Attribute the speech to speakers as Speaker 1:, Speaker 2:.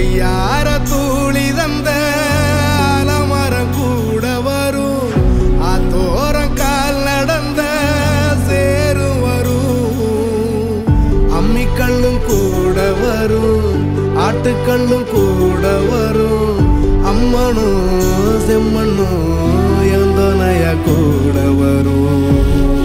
Speaker 1: ஒய்யார தூளி தந்த அலமரம் கூட வரும், ஆத்தோரம் கால் நடந்த சேரும் வரும், அம்மிக்கல்லும் கூட வரும், ஆட்டுக்கல்லும் கூட வரும், அம்மனும் செம்மண்ணும் எந்தனைய கூட வரும்.